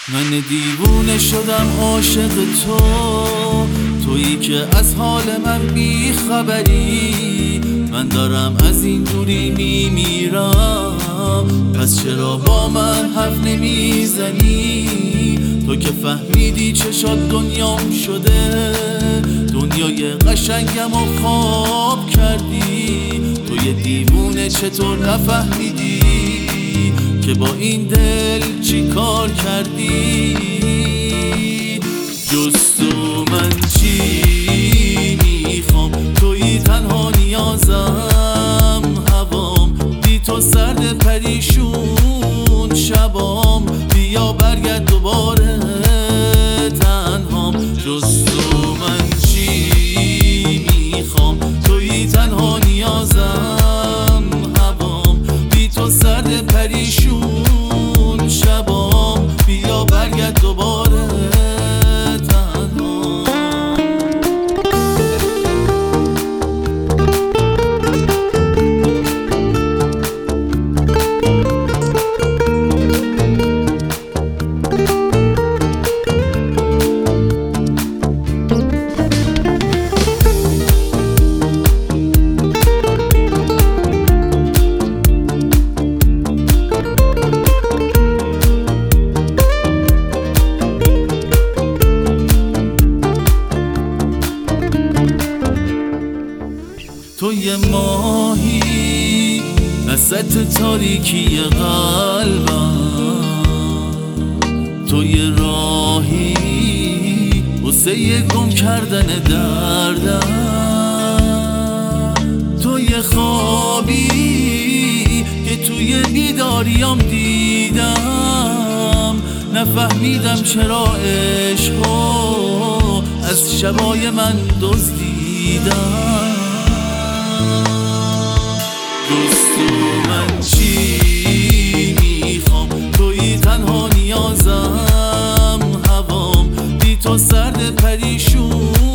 من دیوونه شدم عاشق تو، تویی که از حال من بی خبری. من دارم از این دوری میمیرم، پس چرا با من حرف نمیزنی؟ تو که فهمیدی چشات دنیام شده، دنیای قشنگم و خواب کردی. تو یه دیوونه چطور نفهمیدی که با این دل چی کار کردی؟ جز تو من چی میخوام؟ تویی تنها نیازم، هوام بی تو سرد پریشون شبام. بیا برگرد دوباره تنهام. جز تو من چی میخوام؟ تویی تنها نیازم، هوام بی تو سرد پریشون شبام. بیا برگرد دوباره تو یه ماهی وسط تاریکی قلبم، تو یه راهی واسه گم کردن دردم. تو یه خوابی که توی بیداریام دیدم، نفهمیدم چرا عشقو از شبای من دزدیدم. جز تو من چی میخوام؟ تویی تنها نیازم، هوام بی تو سرد پریشون